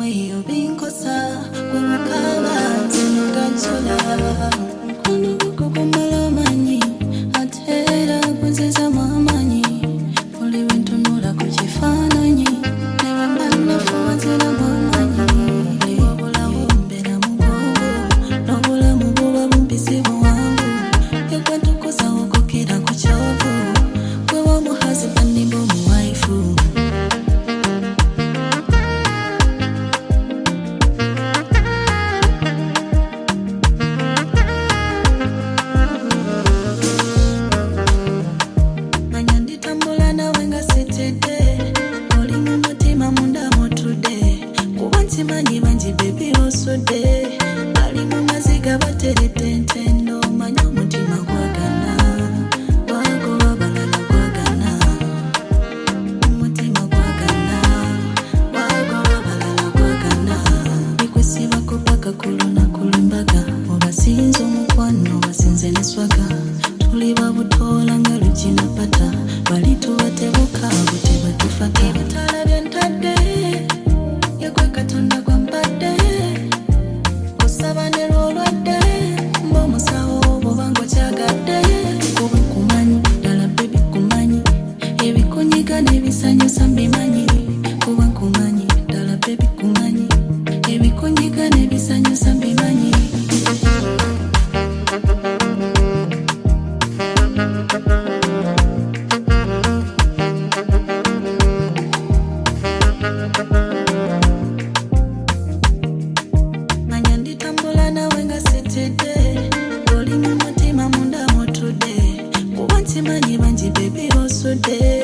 way of being cosa, como cava, sino canchola. Cuando buco con malomani, atera con sesa mamani, poli vento nula kuchifanani, never man for zera mamani. Leobola wombera mugongo, lobola mugoba bumpisibo wangu, yekwantu kosa okokera kuchovu, kwe wa muhazi panimbo muwaifu. Manyi banji baby osode ali mu maziga bateretente no manyi omutima gwagana wagoba balala gwagana omutima gwagana wagoba balala gwagana bikwesibako paka kuluna kulimbaga obasinza omukwano basinze neswaga tuli babutola nga lukina pata bali tubatebuka butebatufata ebitala byentadde yekwe katonda gwambadde kusabane lwolwadde mb'omusawo bw'obanga okyagadde kuba kumanyi ddala bebi kumanyi ebikunyiga n'ebisanyusa mbimanyi kuba kumanyi ddala bebi kumanyi ebikunyiga n'ebisanyusa mbimanyi. Oli mu mutima munda mutudde kuba nsimanyi bangi baby osudde